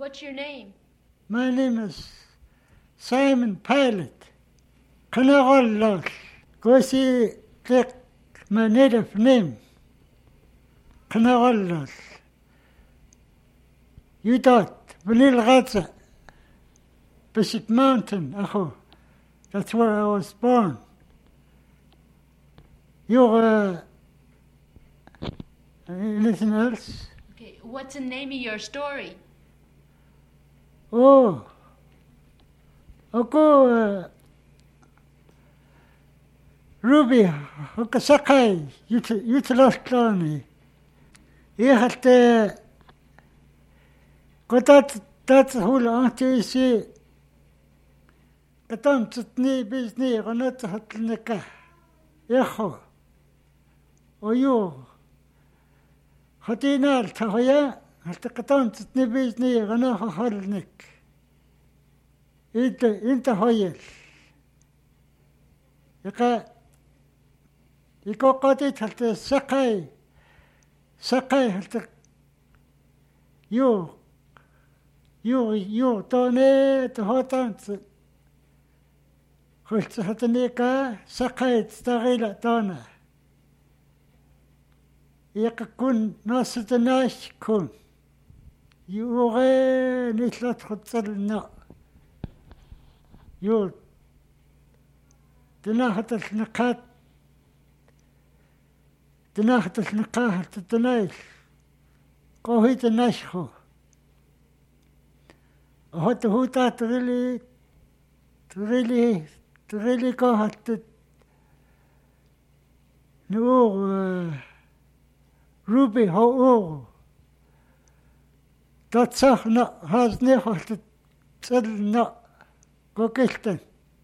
What's your name? My name is Simon Pilot. Kanagollos. Gosi take my native name. Kanagollos. You thought, Vanil Gaza, Bishop Mountain, Aho. That's where I was born. You're anything else? Okay, what's the name of your story? Oh, ako Ruby, ako sakay, utilastlani. Ihalte, kotat hula anti si, katam tutni bizni, kanat hatlnika. Echo, oyo, hatinal tahaya, halte katam tutni bizni, kanat halnik. Inta hoyel. Iko qatit halte sakay halte you tone to hotans halte hatnika sakay starila tona kun nasitanash kun yure nitlat khutsalna you تناهت النقاط تناهت النقاهة تتنايش قوهيت الناشخو هوت هوتا تريلي قوهت نور روبي هو تتصخنا هاز نيخو تتصلنا قوكيشتن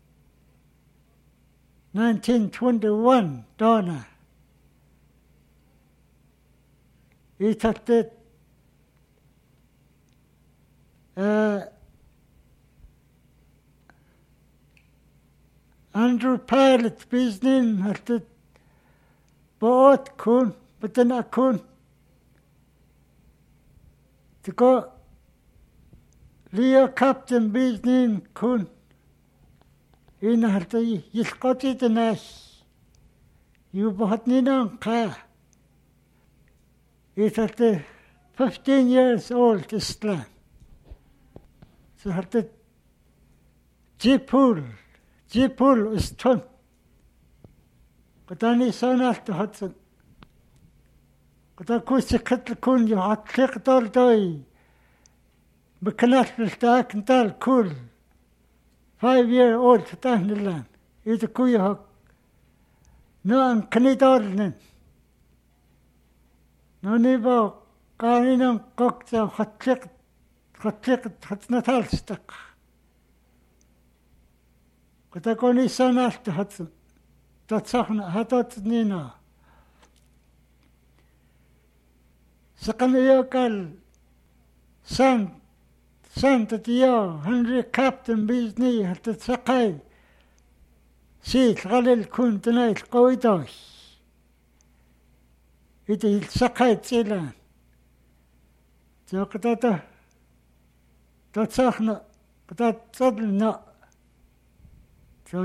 1921 Donna. It had Andrew Pilot business had the boat kun, but then I kun to go Leo Captain business kun. In hartai yilqati tanash you bahatnina qa it at 15 years old Islam so hartai jipul is ton qatani sanal to hatsan qata kusikat kun you hatliq dol doi bkanat biltak ntal kul 5-year-old tahnilan it kuyahak no an kanidornen no nibo kaninang kokta khatlik hatnatalstak katakoni sanalt hats tatsahna hatot nina sakaniyakal Santa Tio, Henry Captain Bizni, had the Sakai. See, Khalil Kun tonight, Koitos. It is Sakai Zilan. So, Katata, Tatsachna, Katat Sadlna. So,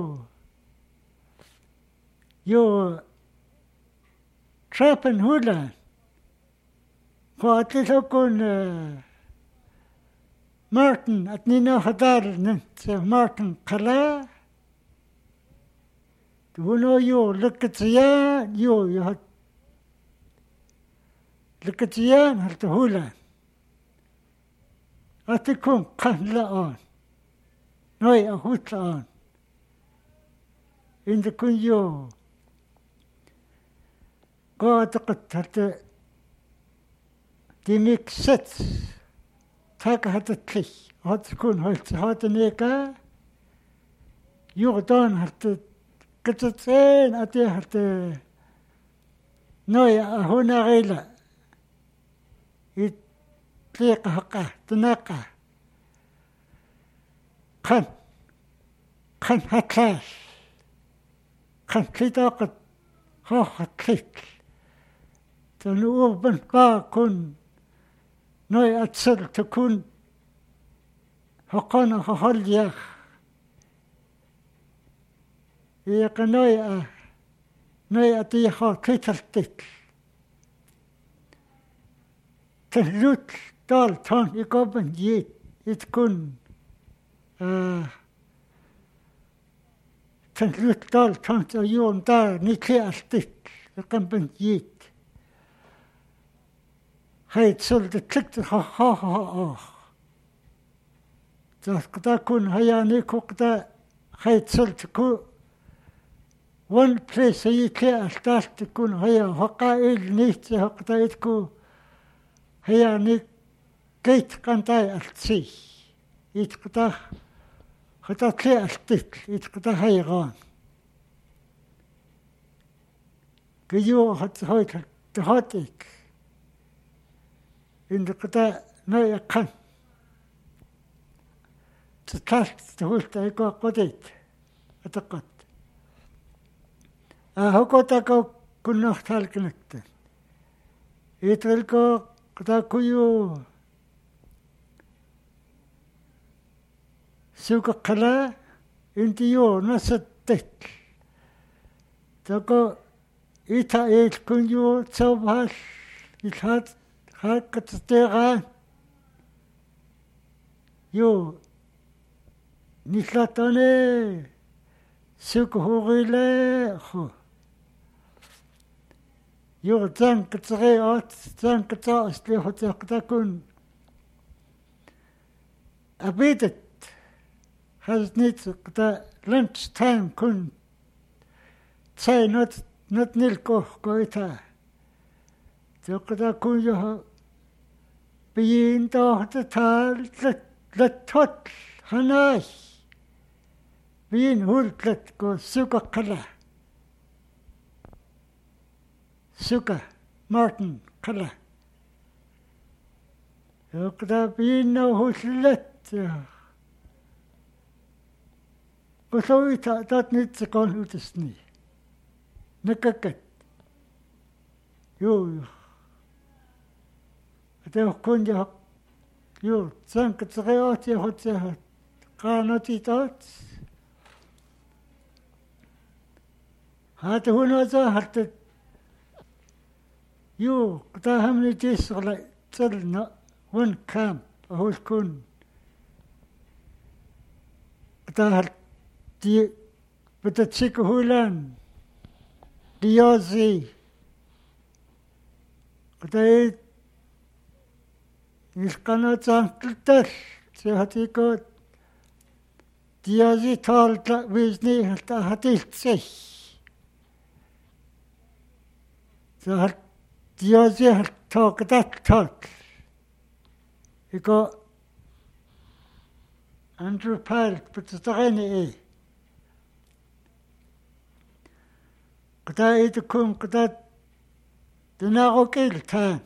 you trapping Hula. For at least Martin at Nina Hadar Martin Kala. Do you know you look at the yarn? You had look at the yarn at the hula. At the kun kanla on. No, a hoot on. In the kun you go at the mix sets. Taka had a trick. Hot kun hot a neka. You don't have to get it in at the hat. No, a hunarela. It take a haka, the naka. Can hat clash. Can clit up at a click. The open bar kun. No, at sell to kun Hokona holjach. Iaqanoia noia tiho kitaltit. Tehlut dal ton I goben jit it kun tehlut dal ton så jon där ni klärstit jag kan ben jit. Hej sulde klickte ha. Das da kun hayani kokda hej sulde ku one place I klärstit kun haya hoqa il nicht hoqda itku hayani gate kantai altsi itqda hata klärstit itqda hayran gejo hat heute hat ik in de qda noya kan تتلاحظ تقولت أيكو قديت أتقد هكو تاكو كنا اختال كنكتن يتغلقو قدا كيو سوق قلا انتيو نسدت تاكو إيتا إيت كنيو تصوبهاش إتحاد خاك تستيغان يو نتلاتاني سوق هوغيلي خو يو زنك تغيات زنك تاستلي خطيق تكون أبيدت has نيت قدا lunch time كن تساي not نلقو قويتا تقدا كن يو بيين تاهت تال لتوت هناش بين هولكت كو سوكا قلا سوكا مارتن قلا يقدا بين هولت قصوي تات نتسقون هوتسني نككت يو أتاه كون يو تسانك تغيات يهوتها قانتي تات هذا هنا ظاهرت يو قداهم نجيس على تلنا ون كامب هو الكون قداهر دي بتتشيك هولان ديازي قداهر يسقنا تانتلتر سيهاتيكو ديازي تالتا بيزني هاتيلتسي Så Diyozi har tagit igår Andrew Palt på terrænet Kada det kun kada den iltan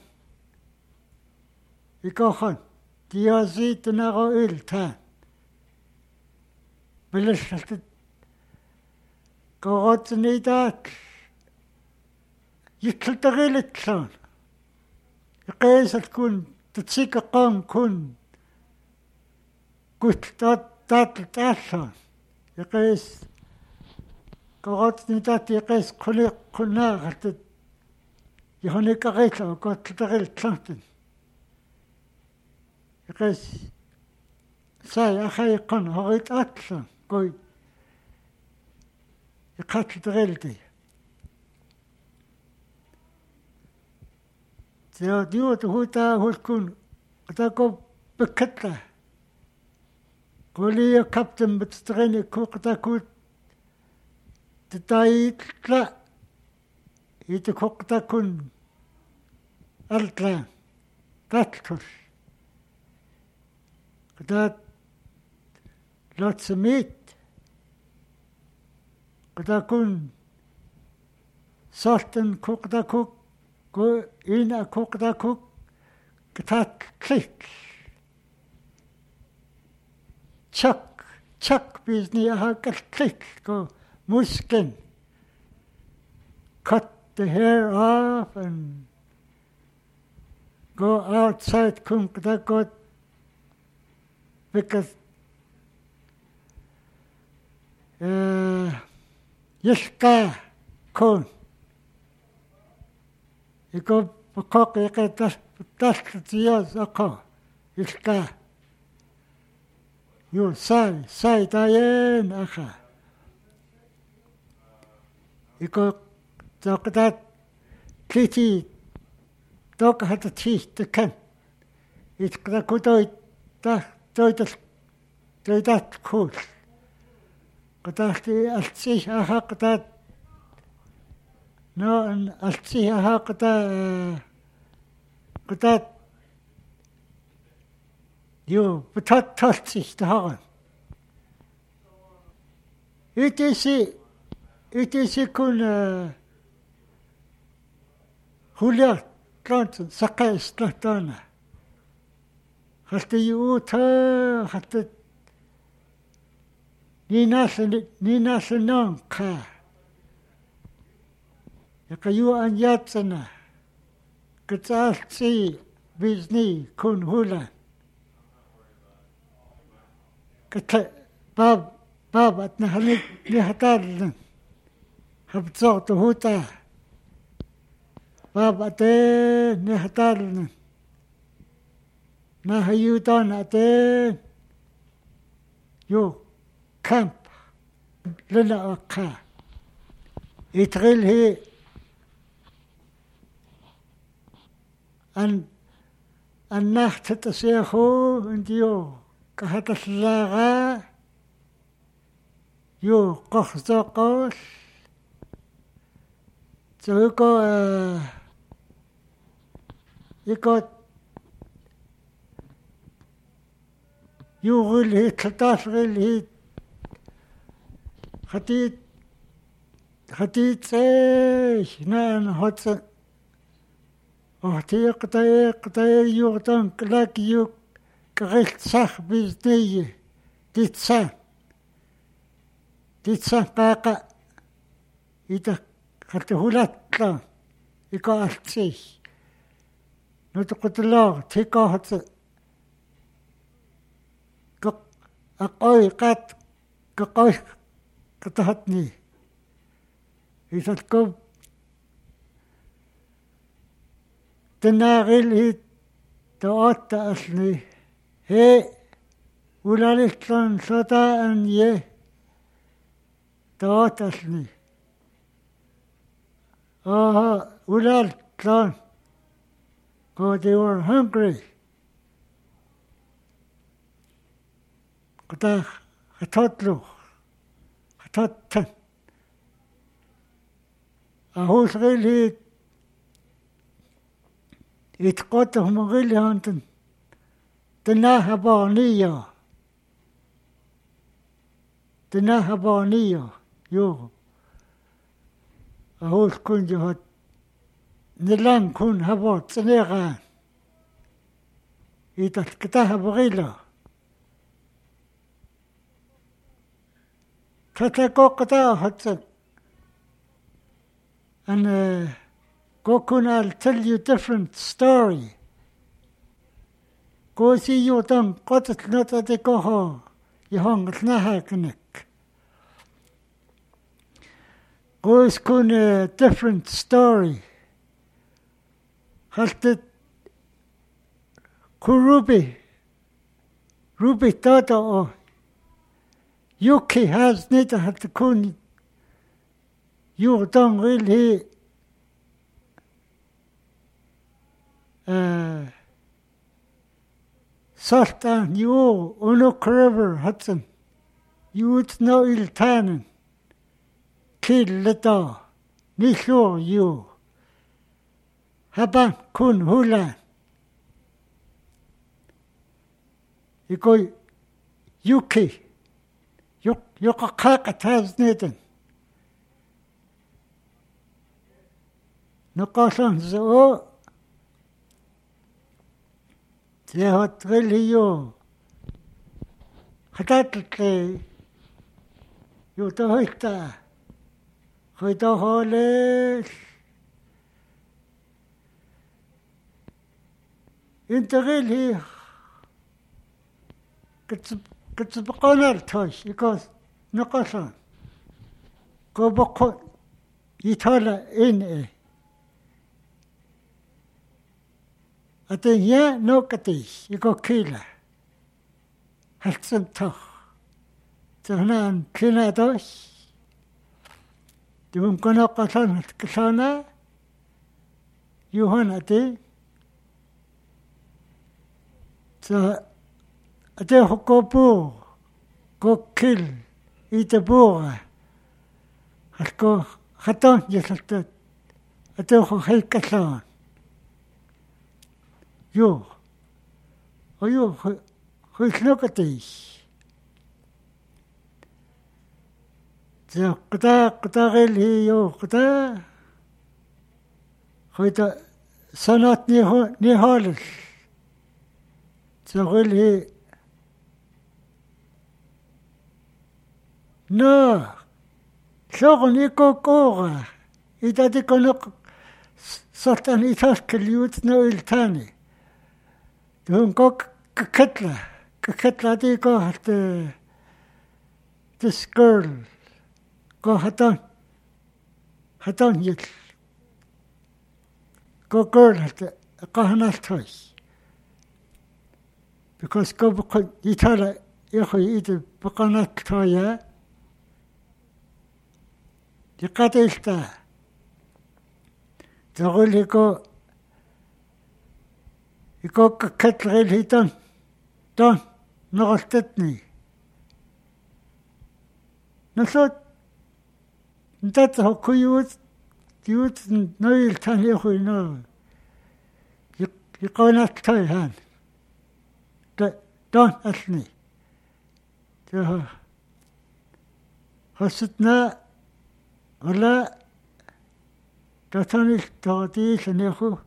igår han Diyozi den iltan Belashtet Gorot nidat يتلتغيلت كلان يقيس تكون تتسيك قام كون قلت تات تاشان يقيس قرات نتات يقيس كنا غلت يهونيك غيتلا وقات تلتغيلت كلانتن يقيس ساي أخي قن هغيت أتلان قوي يقات تلتغيلتي ديوت هو تكون قطاكو بكتلة قولي يا كابتن بتستغني كو قطاكو تتايت لا يتكو قطاكون ألتلا تاتكر قطات لا تسميت قطاكون صارتن كو قطاكو Gå ind og kuk der kuk, getat klik. Chak, hvis ni har klik, gå musken. Cut the hair off and go outside kuk der godt, because Yilka kun. Iko pakok ika tas tiyos ako. Yilka. Yu sai tayen aka. Iko tokatat kiti toka hata ti tekan. Itkra kutoi ta toitat kul. Katahti altsi aha katat no altsi aha katat yu betat taltsi tahan. Itisi kun Julia Johnson sakay stratana. Halte yuta halte Ninasa non ka. Yakayu an yatsana. Katsalsi bizni kun hulan. Kata bab at nahalik nihatarlan. Habzot huta. Bab ate nihatarlan. Nahayutan ate. Yo. Camp lila akka. Itril hi an nacht tasyahu ndio kahataslaga yo qoxzoqos zuko ikot yugul hi tlasril hi خطيت سيش نان هاتس أحتي قطعي يغطان كلاك يوك كغيت صح بزنية تتسان قاقا إذا خطهولات لان إيكا أحتسيش نتقط الله تيكا هاتس أقوي قات كقوي قطعتني إذا تكب تناغل هي تأتى أصلي هي ولا لسلان ستا أن يه تأتى أصلي ولا لسلان because they were hungry قطع خططلو خططن أهوس غيلي يتقطهم غيلي هانتن تناها بانية يو أهوس كون جهات نلان كون هبات سنيغان يتكتاها بغيلا تتكو قطاها هاتسن and I'll tell you different story. Go see you done got it not at the go home. You hung it na hacknick. Go schoon a different story. Has the Ruby Tata or Yuki has neither had the kun. You don't really Sartan, you Unuk River, Hudson. You would know Iltanen. Kill Leta. Nisho you. Haban Kun Hulan. You go Yuki. Yukakat has Nathan. نقاشان زو تيهات غليو خطاتك يو تهيتا خيتا هوليش انت غلي كتسبقون التوش يكوز نقاشان go boko itola in e. Ate ya no kati go kila. Haltsen toch. Tona an kila dos. Dum kono kasan kasana. Yuhan ate. So ate hokopu go kill ite bora. Halko haton yesaltat. Ate ho helkasan. Yo. Oyo huislokati. So kata gel yo kata. Hoita sanat ni halis. So gel no. Shogun ikokora. Itati konok sortan itaskel yut no iltani. Dun kok kaketla di ko hat this girl go haton yit go girl hat ko hanal toy because go itala iho ite bakanat toya dikatilta tagul Iko kaketl hitan, don, nogastetni. Nasot, ntat hoku yut noil tan yehui no. Yikonat toy han. Don asni. Hasutna, wala, tatanil tawati sanehu.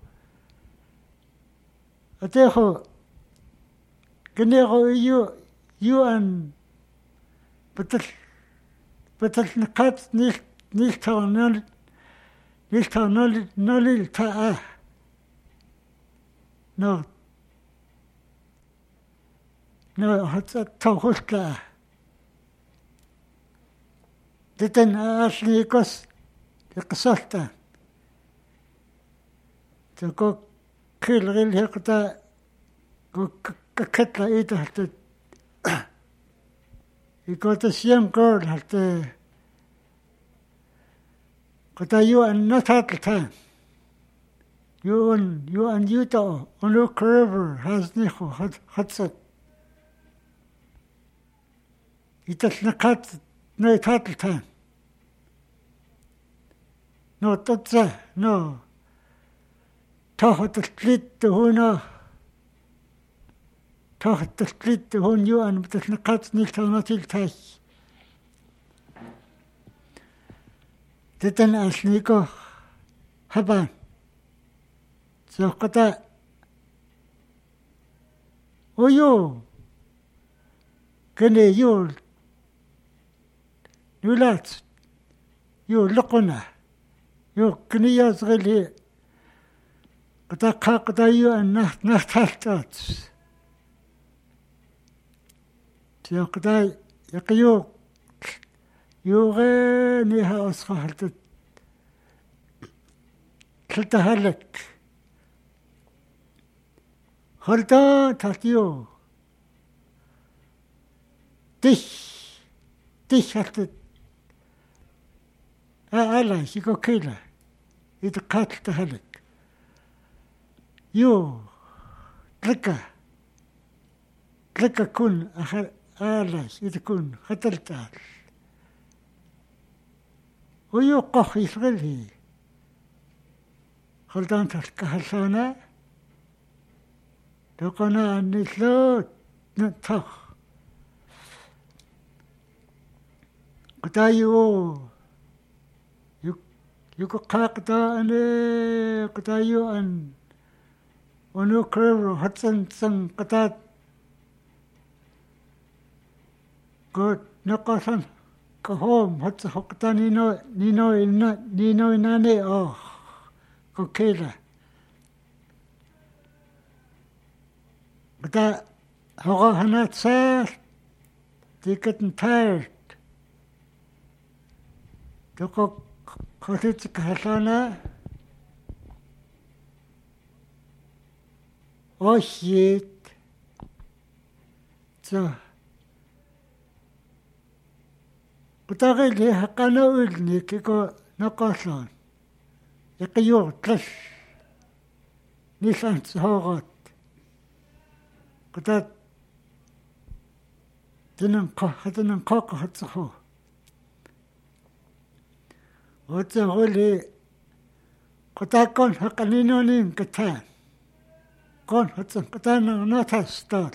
Ateho, kenero you and betel nakat nicht nolil ta'a. No, hat's a tawhulta. Diten asli kos, kasalta. Go Kilril hekta go kaketla ita hatte. I got this young girl hatte. Kata you and not at the time. You and Utah on Oak River has nicho hatsat. Itas nakat no it at the time. No tatsa no. Tachat the split the huna. Tachat the split the hun you and the nakats nicht natil tach. Diten asniko haban. So kata oyo kene you nulat you lokona you kniyas geli kata you and nachtaltats. So kata you يغنيها أصخالت تلتهلك خلطان تاتيو تيش هلت ألا شكو كيلا إذا قاتل تهلك يو تلقى كون أخر ألا إذا كون خطلتها ويوقف يشغله خلطان تسكهلسانا تقنا النسلوت نتخ قتايو يقاقتا أني قتايو أن ونكرر هتسن سن قتات قد نقصن كهوم هتس حقتا نينو إناني كوكيلا بدا هغا هنات ساس دي كتن تايرت Toko kotutsika halana. Oh shit. So. Kutagili hakana ulni kiko nakosan. Yakiyo tlash. Nisan tsogot. Kutat. Hatinan koko hatsaho. Otsa huli. Kutakon hakanino nin katan. Kon hatsan katan ng natastal.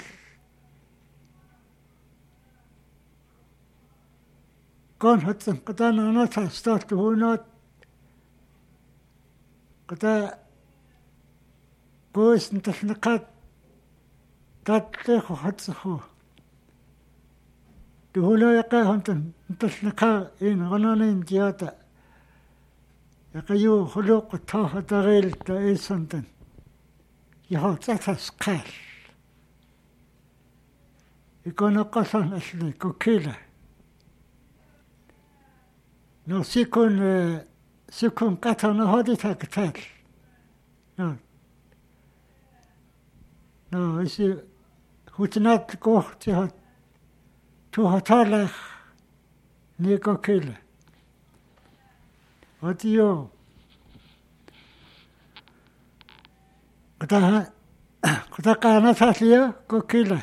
Kon hatsan katan ng natastal tuhunot. Kata kuis nitas nakat. Tatleho hatsaho. Tuhulo yaka hantan nitas naka in ganonin tiyata. Yakayu huluk tahataril ta isantan. Yaho tatas kal. Ikono kasan asli kukila. No sikun kata no hodita katal. No isi hutinat kohti hat tuhatalach ni kukila. Otiyo. Kutaka natasliya kukila.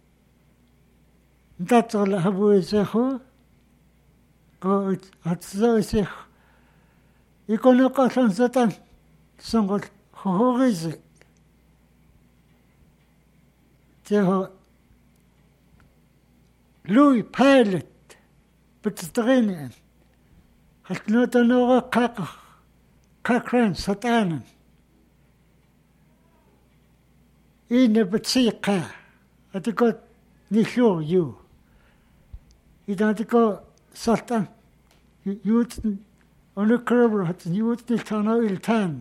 Ntatsola habu iseho. Ko atso iseho. Ikono kasan satan songot hohorize. Teho Louis Pilot betstreinen. Hat notanora kakran satanen. Ine betsika. Atiko nisho you. Idatiko satan. You'd on a curve hat you'd the tano il tan.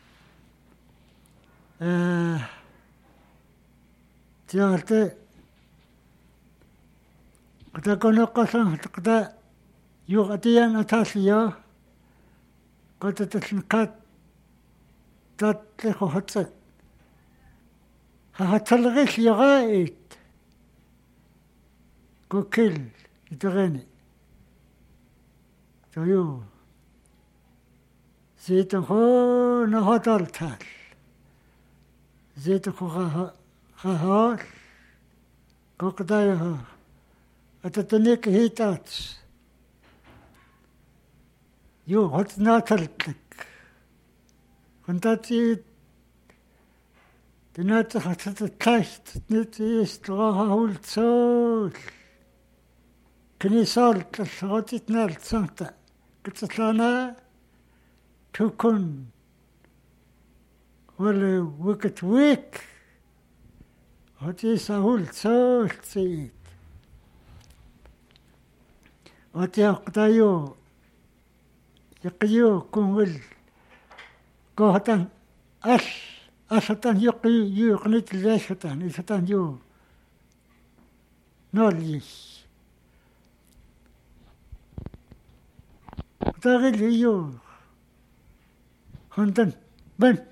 Tiarte. Kata kono kasan kata Yugatian Atasia got a cat that leho hatset. Hatalrish Yarait go kill it rainy. So you see the whole no hotel tal. Zit ha Kokadaya at the neck hitats. You what's not a click. And that's it. The nuts has the test, it is straw hold so. Can you salt the short it not something? It's a sana to kun. Well, a wicked week. What is a hold so? See it. What you يقيو كونغل كوهتان أشتان يقيو قنيت ليشتان إشتان يو نوليش تاغل يو هندن بن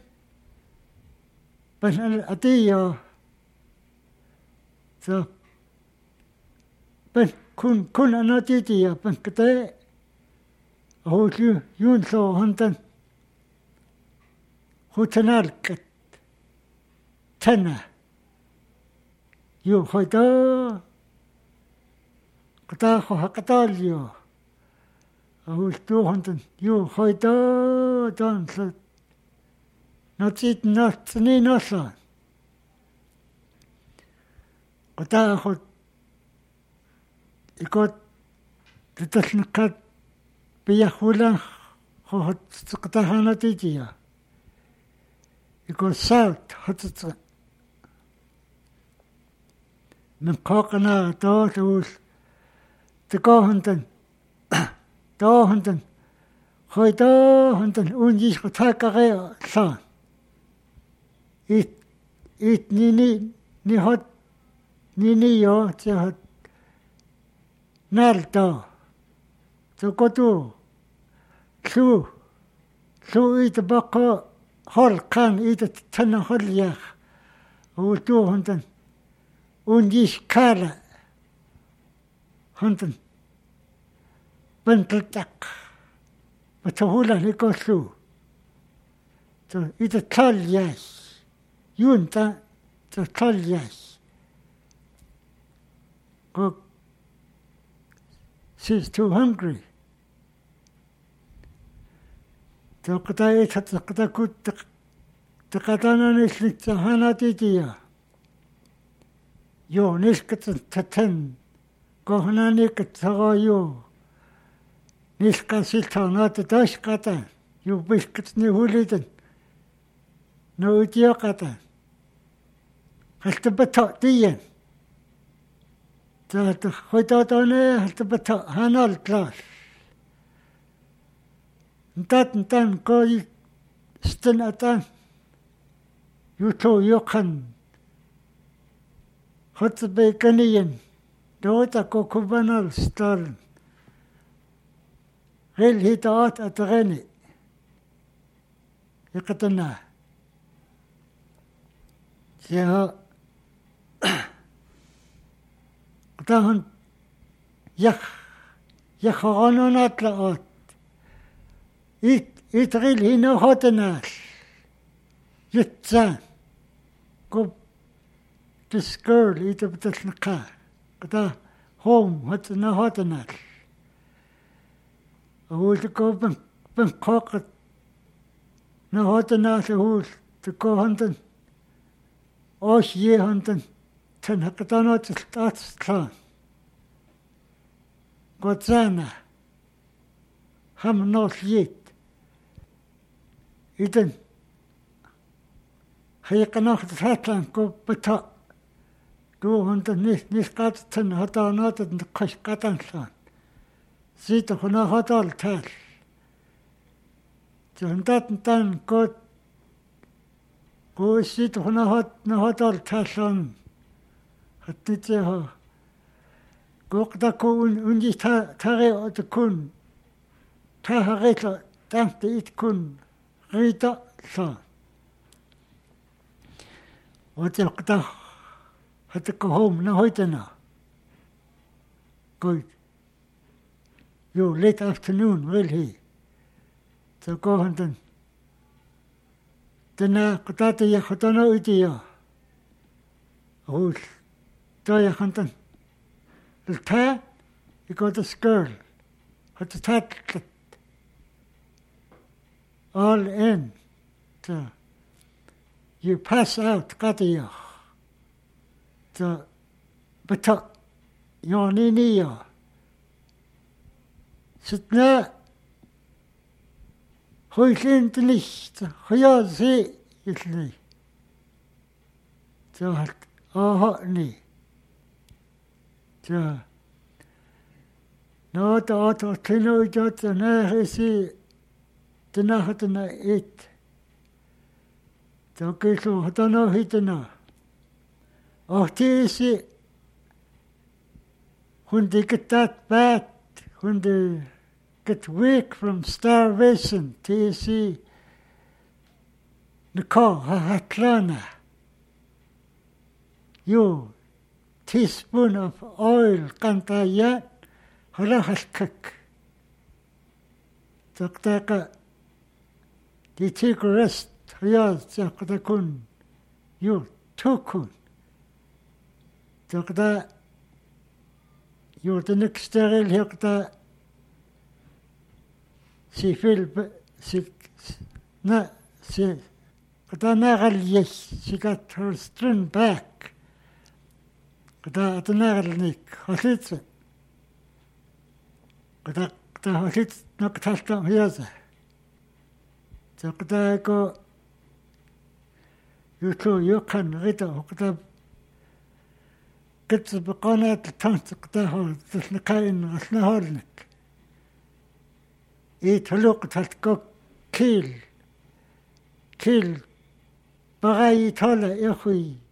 أتيو so بن كن أنا تيتي بن كتاي هو يونسو هندن هو تنالكت تنا يو خيدا قطاخو هقطاليو هو تو هندن يو خيدا دانسل نتيت نتني نصا قطاخو يكوت تتسنقات بيخولا خو تقطعها نتيجة يقول سالت حتى من قاقنا توس تقاهنتن توهنتن خوي توهنتن ونجيش قطعك غير صان إت نهت نيو تهت نالتو تقطو Llu I the bako hol kan I the tana hol yach. Utu hundan. Unjish kala. Hundan. Benteltak. Batahula liko llu. So I the tall yach. Yunta the tall yach. Go. She's too hungry. So kata ita kata kut takatana nislit sa hanatitia. Yo niskat taten kohana nikat sago yo. Niskat silta nata dash kata. Yo biskat ni hulitan. No utio kata. Hasta batok diyan. So the hoitotone hasta batok hanal class. Ntan ko stinatan yuto yokan hotbe kaniyen dota ko kubanal star hel hitat atreni yakatana ya tahan yak hononat laot Itril hino hotenas. Yitsan. Go this girl ita betasnaka. Kata home hotena hotenas. Ahul to go ben kokat. Na hotenas ahul to go hunten. Osh ye hunten. Ten hakatano to start. Godzana. Ham not yet. Iden haykanach tatlan ko bata do hunter nis katsen hata not the kashkatan san sit hona hotal tal jontat tan ko sit hona hot na hotal talan hatite ho gokda ko unji tare ot kun ta hareta tant it kun Rita sa. Hotel kata hata ko home na hoitena. Good. You late afternoon really. So go hunten. Tena kata te ya hotana uti ya. Oh, to ya hunten. The ta you got this girl. Hata tat all in. So you pass out katiyah. So bata yoniniya. Sitna hoylint nicht. Hoyazi itli. So hat ahani. So no to tino jot na hesi Tinahatana it. Tokisu hatano hitana. Ohtisi when they get that bad, when they get weak from starvation, tisi Nako hatlana. You teaspoon of oil kantayat halahakak. Taktaka they take a rest. Hayaz Jakadakun. You tukun. Takda you the next steril hekta si fil si na si kada nagal yes she got her string back. Kada atnagal nik hasitse. Kada hasitse naktalta hayaza. So kada ko you can read it. Gets the Baconat the Tons of the Hall, the Snakain, a Snahornik. It looked at go kill. Barai Tola, Ehui,